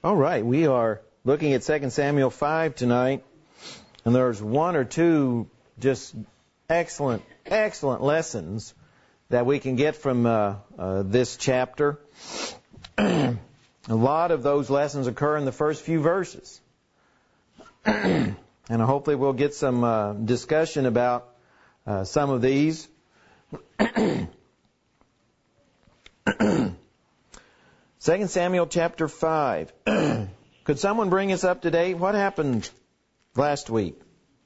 All right, we are looking at 2 Samuel 5 tonight, and there's one or two just excellent lessons that we can get from this chapter. A lot of those lessons occur in the first few verses. And hopefully we'll get some discussion about some of these. 2 Samuel chapter 5. Could someone bring us up to date? What happened last week?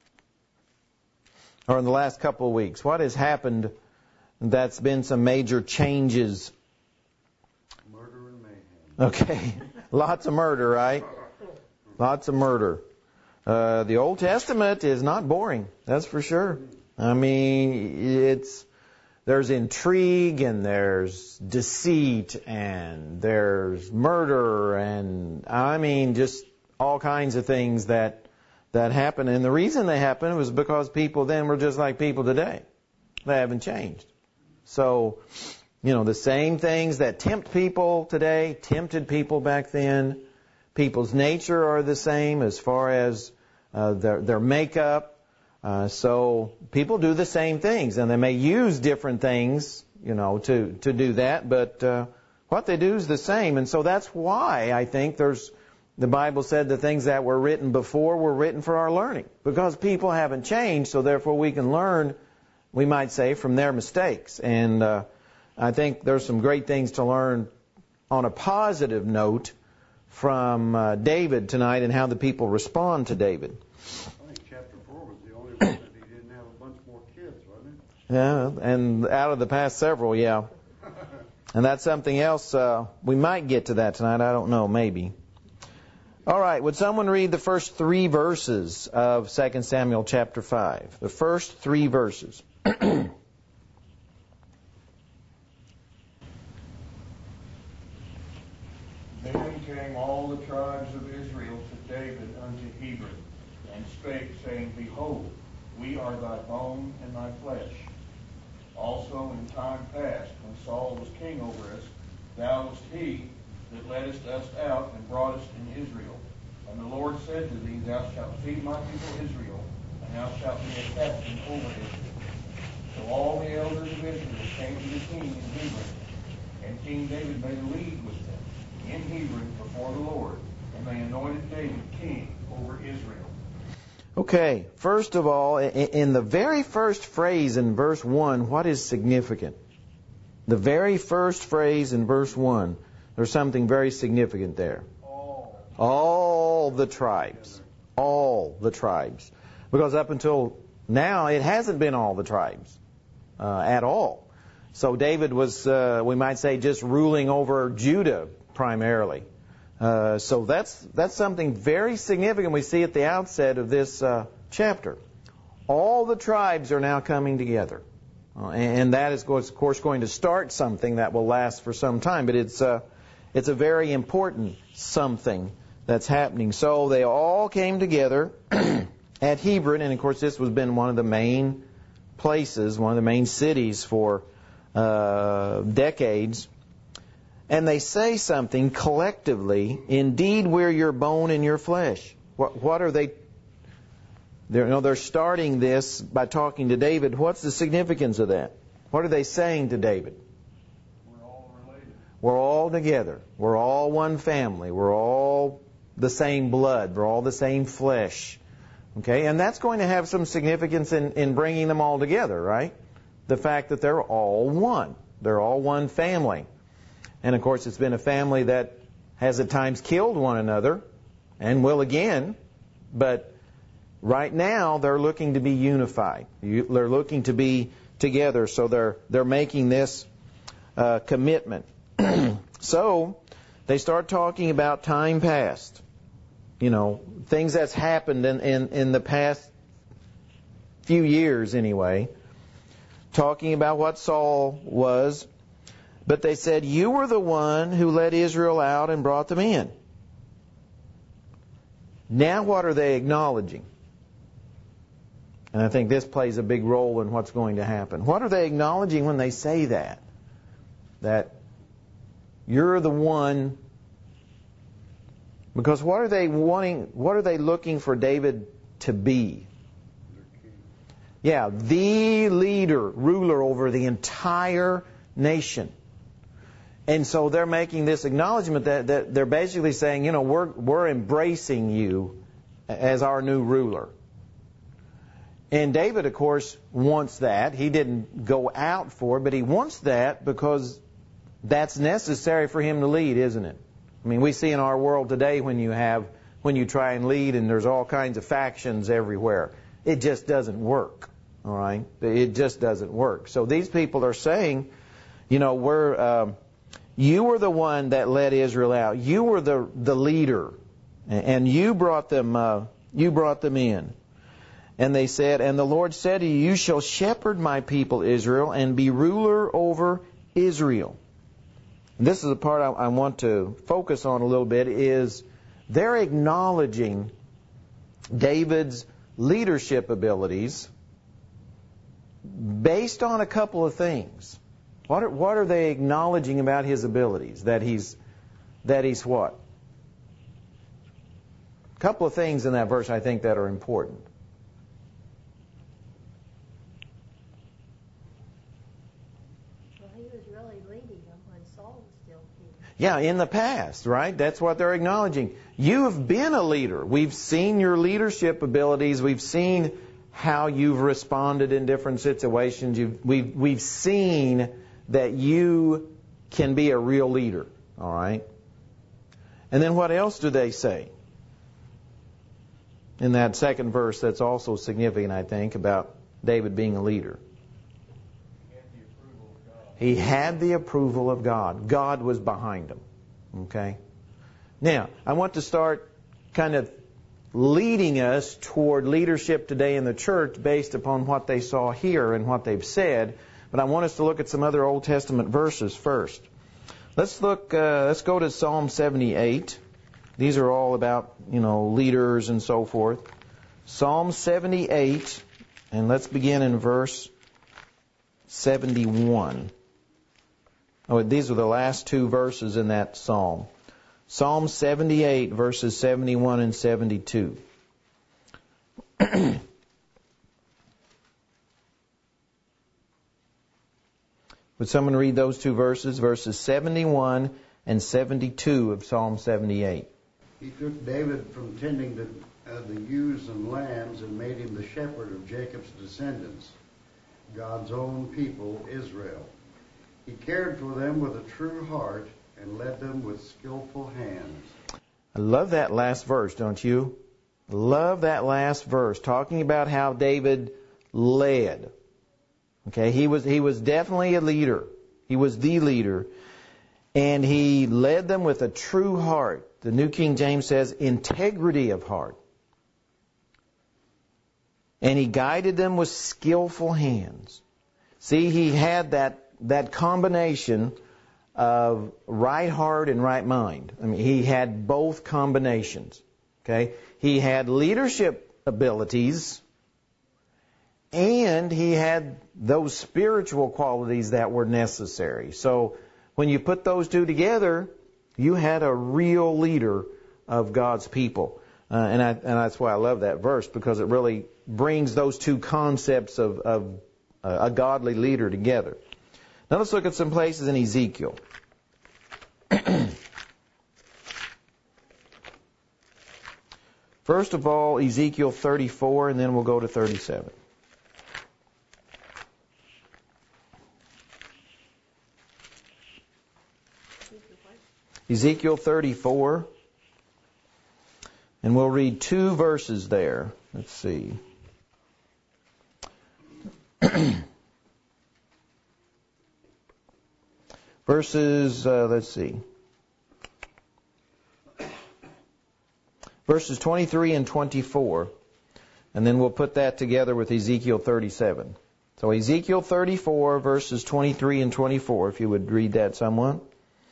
Or in the last couple of weeks? What has happened that's been some major changes? Murder and mayhem. Okay. Lots of murder, right? Lots of murder. The Old Testament is not boring, that's for sure. I mean, there's intrigue, and there's deceit, and there's murder, and I mean just all kinds of things that happen. And the reason they happen was because people then were just like people today. They haven't changed. So, the same things that tempt people today tempted people back then. People's nature are the same as far as their makeup. So people do the same things, and they may use different things, to do that, but what they do is the same. And so that's why I think the Bible said the things that were written before were written for our learning, because people haven't changed, so therefore we can learn, we might say, from their mistakes. And I think there's some great things to learn on a positive note from David tonight and how the people respond to David. Yeah, and out of the past several, yeah. And that's something else. We might get to that tonight. I don't know, maybe. All right, would someone read the first 3 verses of 2 Samuel chapter 5? The first 3 verses. Then came all the tribes of Israel to David unto Hebron, and spake, saying, Behold, we are thy bone and thy flesh. Also in time past, when Saul was king over us, thou wast he that leddest us out and broughtest in Israel. And the Lord said to thee, Thou shalt feed my people Israel, and thou shalt be a captain over Israel. So all the elders of Israel came to the king in Hebron, and King David made a league with them in Hebron before the Lord, and they anointed David king over Israel. Okay, first of all, in the very first phrase in verse 1, what is significant? The very first phrase in verse 1, there's something very significant there. All the tribes. All the tribes. Because up until now, it hasn't been all the tribes at all. So David was, we might say, just ruling over Judah primarily. So that's something very significant we see at the outset of this chapter. All the tribes are now coming together. And that is, of course, going to start something that will last for some time. But it's a very important something that's happening. So they all came together at Hebron. And, of course, this has been one of the main places, one of the main cities for decades. And they say something collectively, indeed we're your bone and your flesh. What are they? They're starting this by talking to David. What's the significance of that? What are they saying to David? We're all related. We're all together. We're all one family. We're all the same blood. We're all the same flesh. Okay, and that's going to have some significance in bringing them all together, right? The fact that they're all one. They're all one family. And, of course, it's been a family that has at times killed one another and will again. But right now, they're looking to be unified. They're looking to be together. So they're making this commitment. So they start talking about time past. Things that's happened in the past few years anyway. Talking about what Saul was. But they said, you were the one who led Israel out and brought them in. Now what are they acknowledging? And I think this plays a big role in what's going to happen. What are they acknowledging when they say that? That you're the one Because what are they wanting? What are they looking for David to be? Yeah, the leader, ruler over the entire nation. And so they're making this acknowledgement that they're basically saying, you know, we're embracing you as our new ruler. And David, of course, wants that. He didn't go out for it, but he wants that because that's necessary for him to lead, isn't it? I mean, we see in our world today when you try and lead and there's all kinds of factions everywhere. It just doesn't work. All right? It just doesn't work. So these people are saying, you know, you were the one that led Israel out. You were the leader, and you brought them in. And they said, and the Lord said to you, you shall shepherd my people Israel and be ruler over Israel. And this is the part I want to focus on a little bit, is they're acknowledging David's leadership abilities based on a couple of things. What are they acknowledging about his abilities? That he's what? A couple of things in that verse I think that are important. Well, he was really leading them when Saul was still king. Yeah, in the past, right? That's what they're acknowledging. You have been a leader. We've seen your leadership abilities. We've seen how you've responded in different situations. We've seen that you can be a real leader. All right? And then what else do they say? In that second verse that's also significant, I think, about David being a leader. He had the approval of God. God was behind him. Okay? Now, I want to start kind of leading us toward leadership today in the church based upon what they saw here and what they've said. But I want us to look at some other Old Testament verses first. Let's go to Psalm 78. These are all about, you know, leaders and so forth. Psalm 78, and let's begin in verse 71. Oh, these are the last two verses in that psalm. Psalm 78, verses 71 and 72. Would someone read those two verses, verses 71 and 72 of Psalm 78? He took David from tending the ewes and lambs and made him the shepherd of Jacob's descendants, God's own people, Israel. He cared for them with a true heart and led them with skillful hands. I love that last verse, don't you? Love that last verse, talking about how David led. Okay, he was definitely a leader. He was the leader. And he led them with a true heart. The New King James says integrity of heart. And he guided them with skillful hands. See, he had that combination of right heart and right mind. I mean, he had both combinations. Okay? He had leadership abilities, and he had those spiritual qualities that were necessary. So when you put those two together, you had a real leader of God's people. And that's why I love that verse, because it really brings those two concepts of a godly leader together. Now let's look at some places in Ezekiel. First of all, Ezekiel 34, and then we'll go to 37. Ezekiel 34, and we'll read two verses there. Let's see. Verses 23 and 24, and then we'll put that together with Ezekiel 37. So Ezekiel 34, verses 23 and 24, if you would read that, someone.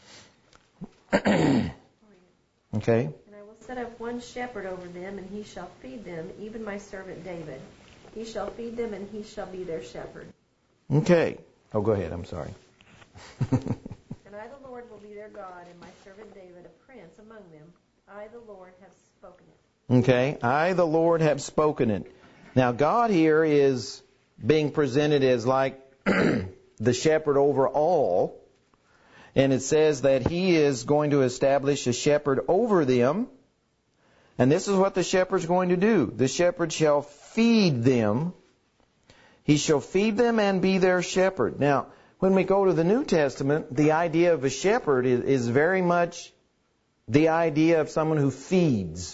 Okay. And I will set up one shepherd over them, and he shall feed them, even my servant David. He shall feed them, and he shall be their shepherd. Okay. Oh, go ahead. I'm sorry. And I, the Lord, will be their God, and my servant David a prince among them. I, the Lord, have spoken it. Okay, I, the Lord, have spoken it. Now, God here is being presented as like the shepherd over all. And it says that He is going to establish a shepherd over them. And this is what the shepherd's going to do. The shepherd shall feed them. He shall feed them and be their shepherd. Now, when we go to the New Testament, the idea of a shepherd is very much the idea of someone who feeds,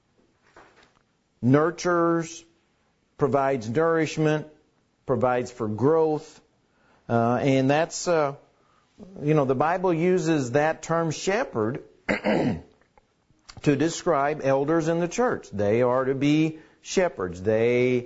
nurtures, provides nourishment, provides for growth. And that's, the Bible uses that term shepherd to describe elders in the church. They are to be shepherds. They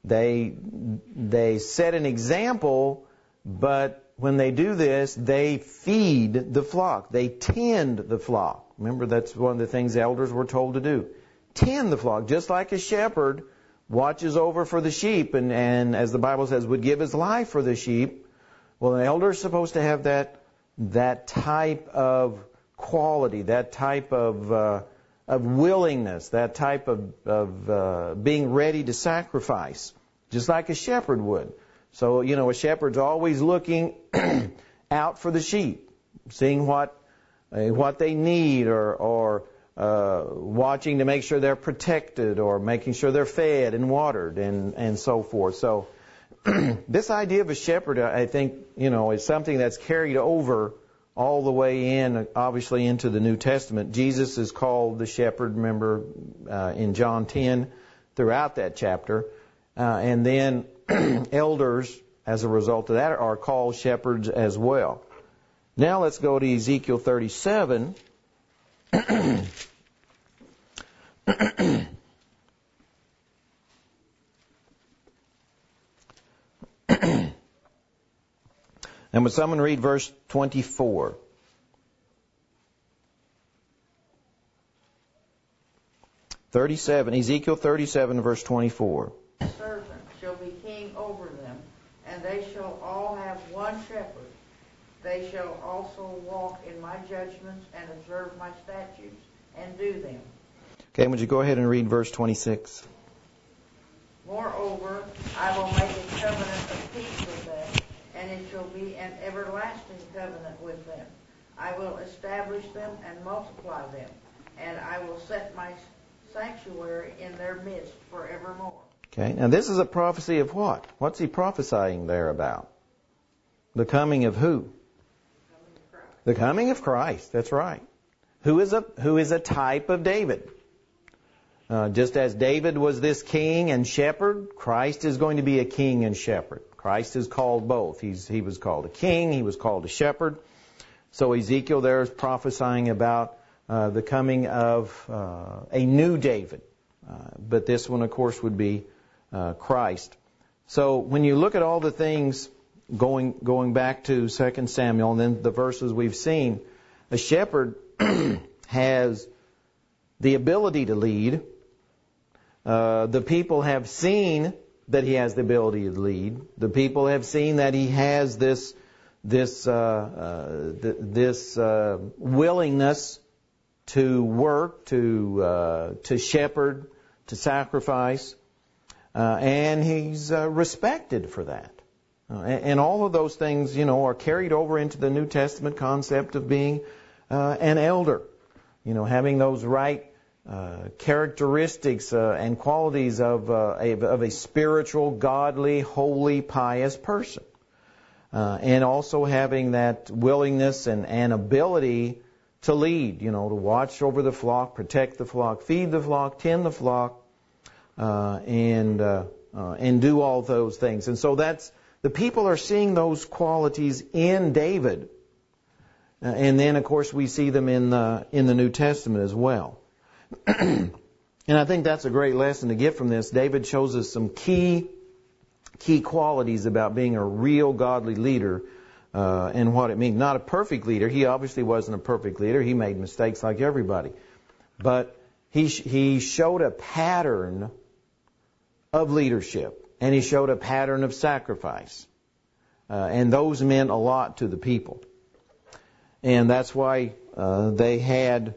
set an example, but when they do this, they feed the flock. They tend the flock. Remember, that's one of the things elders were told to do. Tend the flock, just like a shepherd watches over for the sheep and as the Bible says, would give his life for the sheep. Well, an elder is supposed to have that type of quality, that type of willingness, that type of being ready to sacrifice, just like a shepherd would. So, a shepherd's always looking out for the sheep, seeing what they need or watching to make sure they're protected or making sure they're fed and watered and so forth. So this idea of a shepherd, I think, is something that's carried over all the way in, obviously, into the New Testament. Jesus is called the shepherd, remember, in John 10, throughout that chapter. And then elders, as a result of that, are called shepherds as well. Now let's go to Ezekiel 37. And would someone read verse 24? Ezekiel 37, verse 24. Servant shall be king over them, and they shall all have one shepherd. They shall also walk in my judgments and observe my statutes and do them. Okay, would you go ahead and read verse 26? Moreover, I will make a covenant of peace with them, and it shall be an everlasting covenant with them. I will establish them and multiply them, and I will set my sanctuary in their midst forevermore. Okay, now this is a prophecy of what? What's he prophesying there about? The coming of who? The coming of Christ, that's right. Who is a type of David. Just as David was this king and shepherd, Christ is going to be a king and shepherd. Christ is called both. He was called a king, he was called a shepherd. So Ezekiel there is prophesying about the coming of a new David. But this one, of course, would be Christ. So when you look at all the things going back to 2 Samuel and then the verses we've seen, a shepherd has the ability to lead. The people have seen that he has the ability to lead. The people have seen that he has this willingness to work, to shepherd, to sacrifice, and he's respected for that. And all of those things, are carried over into the New Testament concept of being an elder. Having those right characteristics and qualities of a spiritual, godly, holy, pious person. And also having that willingness and ability to lead, to watch over the flock, protect the flock, feed the flock, tend the flock, and do all those things. And so the people are seeing those qualities in David. And then, of course, we see them in the New Testament as well. And I think that's a great lesson to get from this. David shows us some key qualities about being a real godly leader and what it means. Not a perfect leader. He obviously wasn't a perfect leader. He made mistakes like everybody. But he showed a pattern of leadership, and he showed a pattern of sacrifice. And those meant a lot to the people. And that's why they had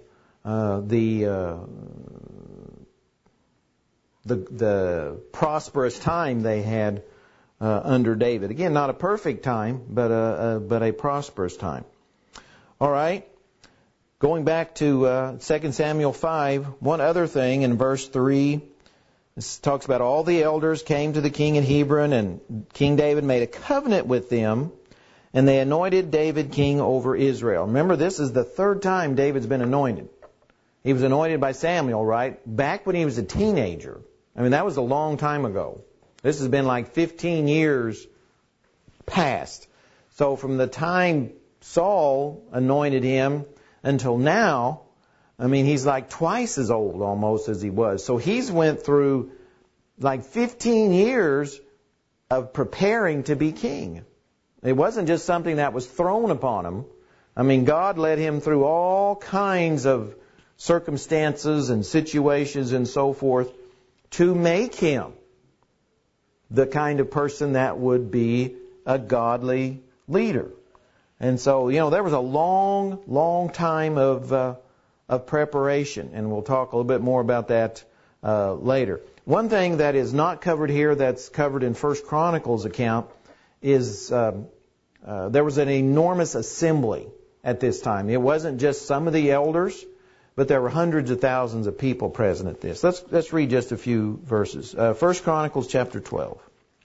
the prosperous time they had under David. Again, not a perfect time, but a prosperous time. All right. Going back to 2 Samuel 5, one other thing in verse 3. This talks about all the elders came to the king at Hebron, and King David made a covenant with them, and they anointed David king over Israel. Remember, this is the third time David's been anointed. He was anointed by Samuel, right? Back when he was a teenager. I mean, that was a long time ago. This has been like 15 years past. So from the time Saul anointed him until now, I mean, he's like twice as old almost as he was. So he's went through like 15 years of preparing to be king. It wasn't just something that was thrown upon him. I mean, God led him through all kinds of circumstances and situations and so forth to make him the kind of person that would be a godly leader. And so, there was a long, long time of preparation, and we'll talk a little bit more about that later. One thing that is not covered here that's covered in 1 Chronicles account is there was an enormous assembly at this time. It wasn't just some of the elders, but there were hundreds of thousands of people present at this. Let's read just a few verses. 1 Chronicles chapter 12.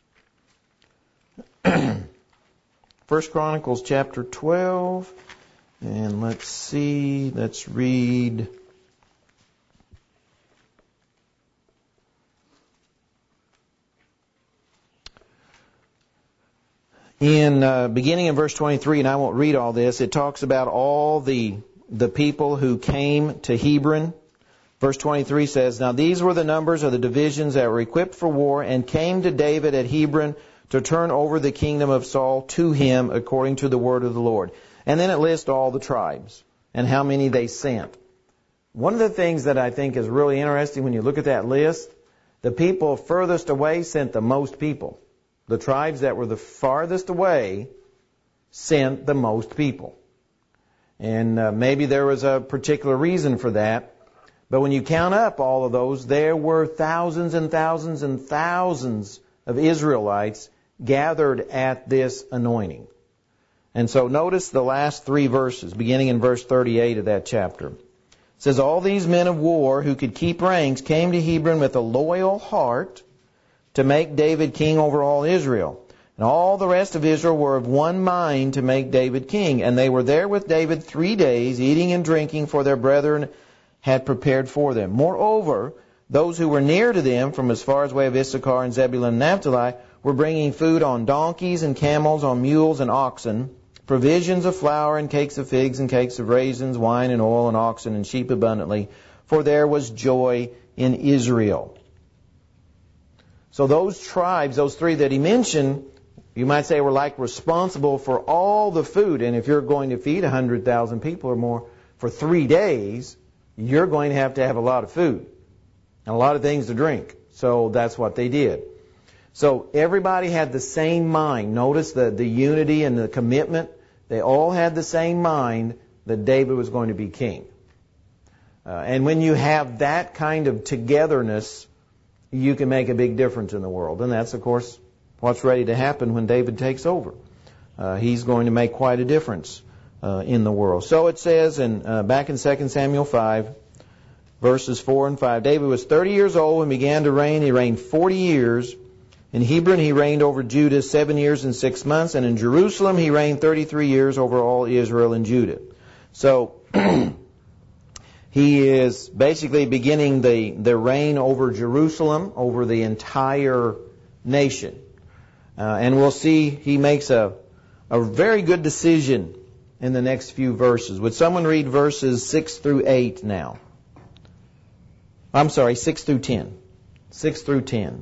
1 Chronicles chapter 12, and let's read in beginning in verse 23, and I won't read all this. It talks about all the people who came to Hebron. Verse 23 says, "Now these were the numbers of the divisions that were equipped for war and came to David at Hebron to turn over the kingdom of Saul to him according to the word of the Lord." And then it lists all the tribes and how many they sent. One of the things that I think is really interesting when you look at that list, the people furthest away sent the most people. The tribes that were the farthest away sent the most people. And maybe there was a particular reason for that. But when you count up all of those, there were thousands and thousands and thousands of Israelites gathered at this anointing. And so notice the last three verses, beginning in verse 38 of that chapter. It says, "All these men of war who could keep ranks came to Hebron with a loyal heart to make David king over all Israel. And all the rest of Israel were of one mind to make David king. And they were there with David 3 days, eating and drinking, for their brethren had prepared for them. Moreover, those who were near to them, from as far as way of Issachar and Zebulun and Naphtali, were bringing food on donkeys and camels, on mules and oxen, provisions of flour and cakes of figs and cakes of raisins, wine and oil and oxen and sheep abundantly, for there was joy in Israel." So those tribes, those three that he mentioned, you might say were like responsible for all the food. And if you're going to feed 100,000 people or more for 3 days, you're going to have a lot of food and a lot of things to drink. So that's what they did. So everybody had the same mind. Notice the unity and the commitment. They all had the same mind that David was going to be king. And when you have that kind of togetherness, you can make a big difference in the world. And that's, of course, what's ready to happen when David takes over. He's going to make quite a difference in the world. So it says back in 2 Samuel 5, verses 4 and 5, "David was 30 years old and began to reign. He reigned 40 years. In Hebron he reigned over Judah 7 years and 6 months. And in Jerusalem he reigned 33 years over all Israel and Judah." So he is basically beginning the reign over Jerusalem, over the entire nation. And we'll see he makes a very good decision in the next few verses. Would someone read verses 6 through 8 now? I'm sorry, 6 through 10. 6 through 10.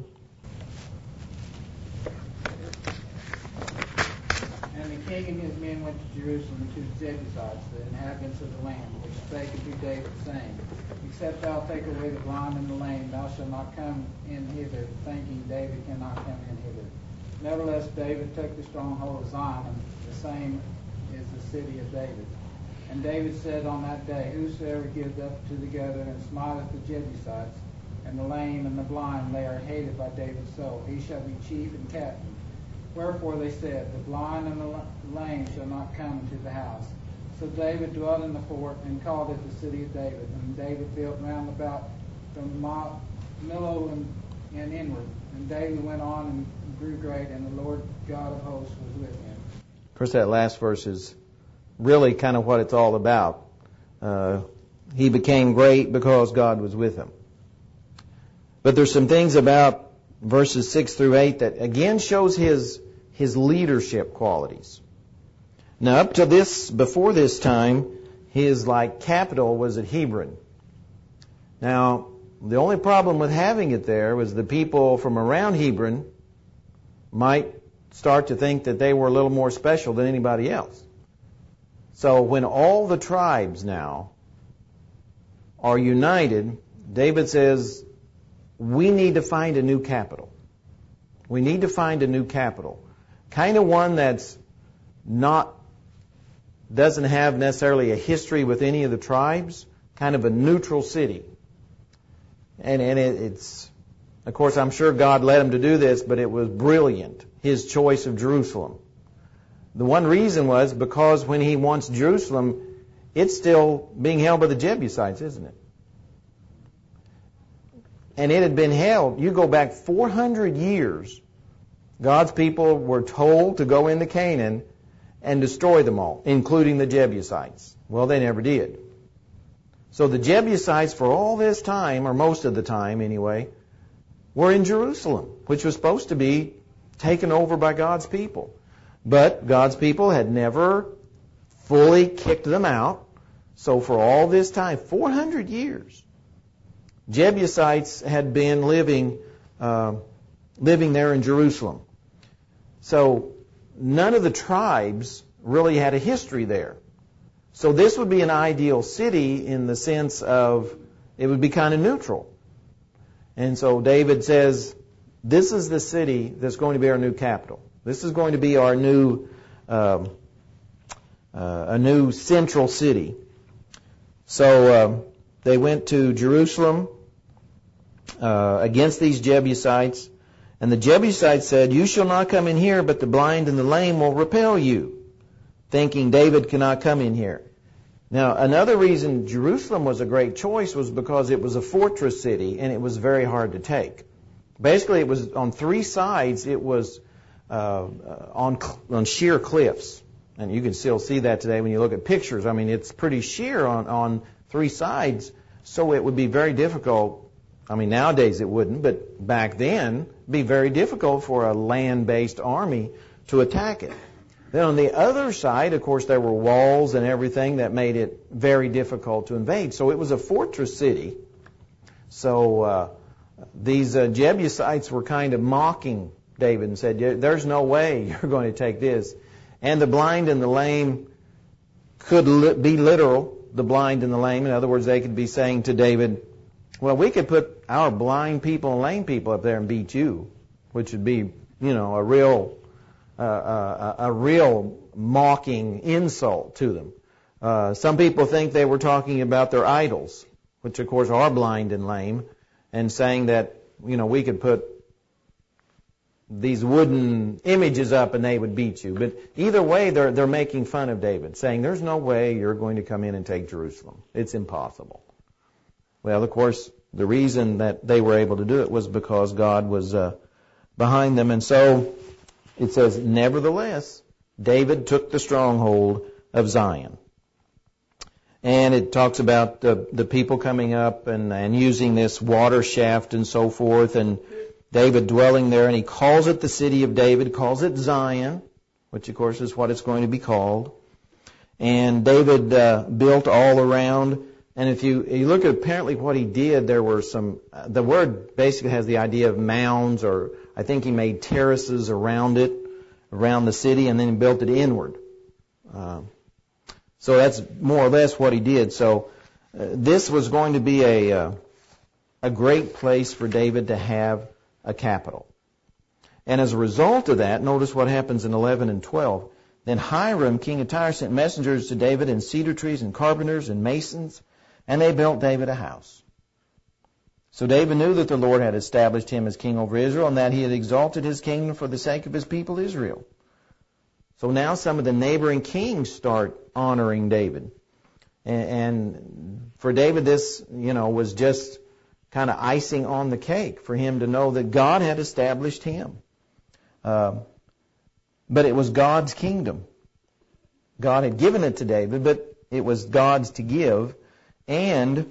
"And the king and his men went to Jerusalem to the Jebusites, the inhabitants of the land, which spake unto David, saying, Except thou take away the blind and the lame, thou shalt not come in hither, thinking David cannot come in hither. Nevertheless, David took the stronghold of Zion, and the same is the city of David. And David said on that day, Whosoever giveth up together and smiteth the Jebusites, and the lame and the blind, they are hated by David's soul. He shall be chief and captain. Wherefore they said, The blind and the lame shall not come into the house. So David dwelt in the fort, and called it the city of David. And David built round about from Millo and inward. And David went on and grew great, and the Lord God of hosts was with him. Of course, that last verse is really kind of what it's all about. He became great because God was with him. But there's some things about verses 6 through 8 that again shows his leadership qualities. Now, up to this, before this time, his capital was at Hebron. Now, the only problem with having it there was the people from around Hebron might start to think that they were a little more special than anybody else. So when all the tribes now are united, David says, we need to find a new capital. We need to find a new capital. Kind of one that's doesn't have necessarily a history with any of the tribes, kind of a neutral city. And it's, of course, I'm sure God led him to do this, but it was brilliant, his choice of Jerusalem. The one reason was because when he wants Jerusalem, it's still being held by the Jebusites, isn't it? And it had been held, you go back 400 years, God's people were told to go into Canaan and destroy them all, including the Jebusites. Well, they never did. So the Jebusites for all this time, or most of the time anyway, were in Jerusalem, which was supposed to be taken over by God's people. But God's people had never fully kicked them out. So for all this time, 400 years, Jebusites had been living there in Jerusalem. So none of the tribes really had a history there. So this would be an ideal city in the sense of it would be kind of neutral. And so David says, this is the city that's going to be our new capital. This is going to be our new a new central city. So they went to Jerusalem against these Jebusites. And the Jebusites said, You shall not come in here, but the blind and the lame will repel you, thinking David cannot come in here. Now, another reason Jerusalem was a great choice was because it was a fortress city, and it was very hard to take. Basically, it was on three sides, it was on sheer cliffs. And you can still see that today when you look at pictures. I mean, it's pretty sheer on three sides, so it would be very difficult. I mean, nowadays it wouldn't, but back then, it would be very difficult for a land-based army to attack it. Then on the other side, of course, there were walls and everything that made it very difficult to invade. So it was a fortress city. So these Jebusites were kind of mocking David and said, there's no way you're going to take this. And the blind and the lame could be literal, the blind and the lame. In other words, they could be saying to David, well, we could put our blind people and lame people up there and beat you, which would be, a real mocking insult to them. Some people think they were talking about their idols, which of course are blind and lame, and saying that, we could put these wooden images up and they would beat you. But either way, they're making fun of David, saying there's no way you're going to come in and take Jerusalem. It's impossible. Well, of course, the reason that they were able to do it was because God was behind them. And so it says, nevertheless, David took the stronghold of Zion. And it talks about the people coming up and using this water shaft and so forth, and David dwelling there, and he calls it the city of David, calls it Zion, which of course is what it's going to be called. And David built all around. And if you look at apparently what he did, there were the word basically has the idea of mounds, or I think he made terraces around it, around the city, and then he built it inward. So that's more or less what he did. So this was going to be a great place for David to have a capital. And as a result of that, notice what happens in 11 and 12. Then Hiram, king of Tyre, sent messengers to David and cedar trees and carpenters and masons, and they built David a house. So David knew that the Lord had established him as king over Israel, and that he had exalted his kingdom for the sake of his people Israel. So now some of the neighboring kings start honoring David. And for David, this, was just kind of icing on the cake for him to know that God had established him. But it was God's kingdom. God had given it to David, but it was God's to give. And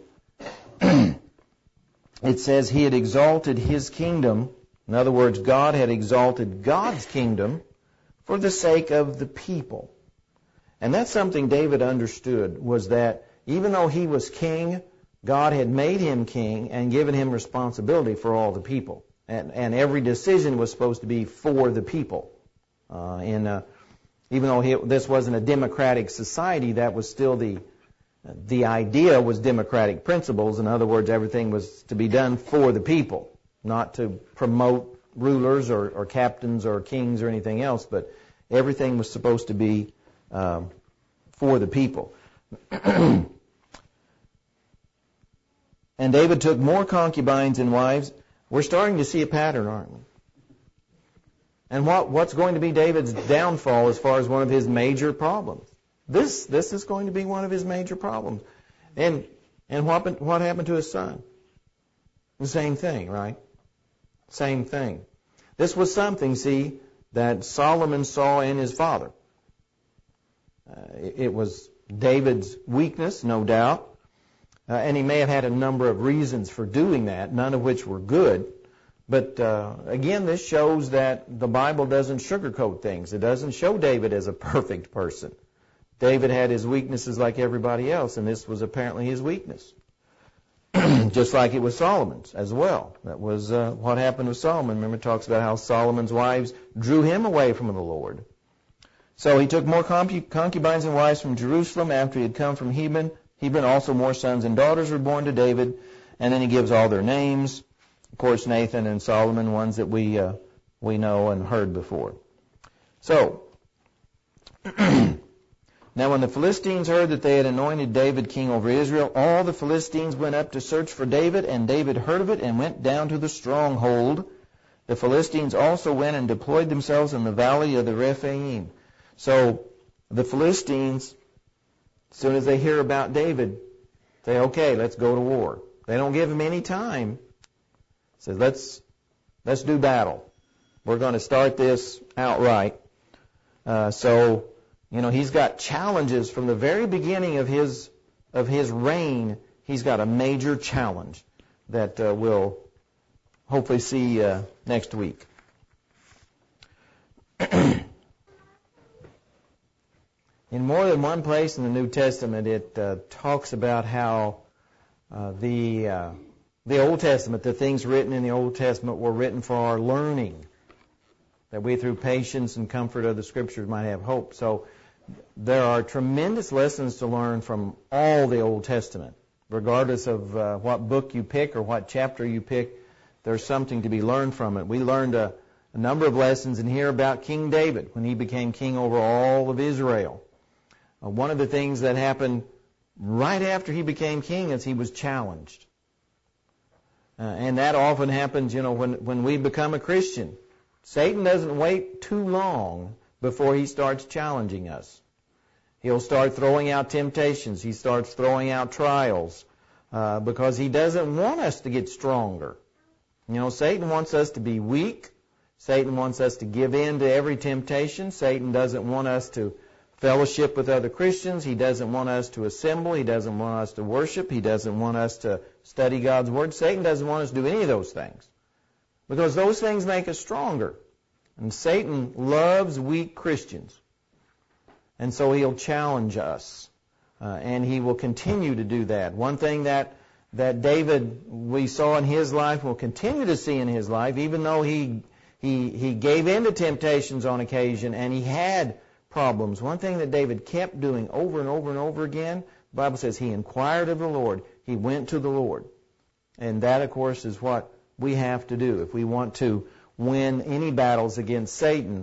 it says he had exalted his kingdom. In other words, God had exalted God's kingdom for the sake of the people. And that's something David understood, was that even though he was king, God had made him king and given him responsibility for all the people. And every decision was supposed to be for the people. Even though this wasn't a democratic society, that was still the idea was democratic principles. In other words, everything was to be done for the people, not to promote rulers or captains or kings or anything else, but everything was supposed to be for the people. And David took more concubines and wives. We're starting to see a pattern, aren't we? And what's going to be David's downfall as far as one of his major problems? This is going to be one of his major problems. And what happened to his son? The same thing, right? Same thing. This was something, see, that Solomon saw in his father. It was David's weakness, no doubt. And he may have had a number of reasons for doing that, none of which were good. But again, this shows that the Bible doesn't sugarcoat things. It doesn't show David as a perfect person. David had his weaknesses like everybody else, and this was apparently his weakness. Just like it was Solomon's as well. That was what happened with Solomon. Remember, it talks about how Solomon's wives drew him away from the Lord. So he took more concubines and wives from Jerusalem after he had come from Hebron. Hebron also more sons and daughters were born to David. And then he gives all their names. Of course, Nathan and Solomon, ones that we know and heard before. So, now when the Philistines heard that they had anointed David king over Israel, all the Philistines went up to search for David, and David heard of it and went down to the stronghold. The Philistines also went and deployed themselves in the valley of the Rephaim. So the Philistines, as soon as they hear about David, say, okay, let's go to war. They don't give him any time. Says, let's do battle. We're going to start this outright. So he's got challenges from the very beginning of his reign. He's got a major challenge that we'll hopefully see next week. In more than one place in the New Testament, it talks about how the Old Testament, the things written in the Old Testament were written for our learning, that we through patience and comfort of the Scriptures might have hope. So there are tremendous lessons to learn from all the Old Testament. Regardless of what book you pick or what chapter you pick, there's something to be learned from it. We learned a number of lessons in here about King David when he became king over all of Israel. One of the things that happened right after he became king is he was challenged. And that often happens, when we become a Christian. Satan doesn't wait too long before he starts challenging us. He'll start throwing out temptations. He starts throwing out trials because he doesn't want us to get stronger. Satan wants us to be weak. Satan wants us to give in to every temptation. Satan doesn't want us to fellowship with other Christians. He doesn't want us to assemble. He doesn't want us to worship. He doesn't want us to study God's Word. Satan doesn't want us to do any of those things because those things make us stronger. And Satan loves weak Christians. And so he'll challenge us. And he will continue to do that. One thing that David, we saw in his life, will continue to see in his life, even though he gave in to temptations on occasion and he had problems. One thing that David kept doing over and over and over again, the Bible says he inquired of the Lord. He went to the Lord. And that, of course, is what we have to do. If we want to win any battles against Satan,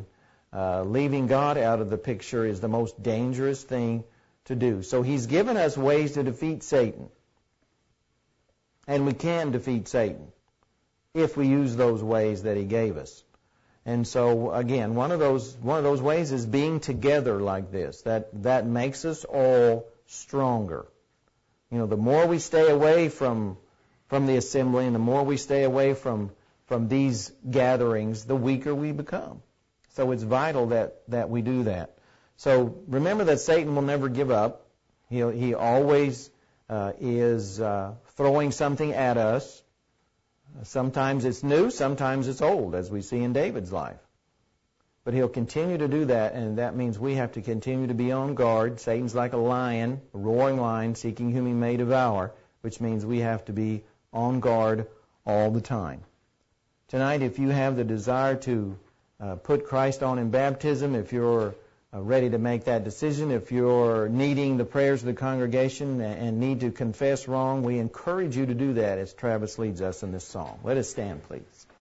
leaving God out of the picture is the most dangerous thing to do. So He's given us ways to defeat Satan. And we can defeat Satan if we use those ways that He gave us. And so, again, one of those ways is being together like this. That makes us all stronger. You know, the more we stay away from the assembly and the more we stay away from these gatherings, the weaker we become. So it's vital that we do that. So remember that Satan will never give up. He always is throwing something at us. Sometimes it's new, sometimes it's old, as we see in David's life. But he'll continue to do that, and that means we have to continue to be on guard. Satan's like a lion, a roaring lion, seeking whom he may devour, which means we have to be on guard all the time. Tonight, if you have the desire to put Christ on in baptism, if you're ready to make that decision, if you're needing the prayers of the congregation and need to confess wrong, we encourage you to do that as Travis leads us in this song. Let us stand, please.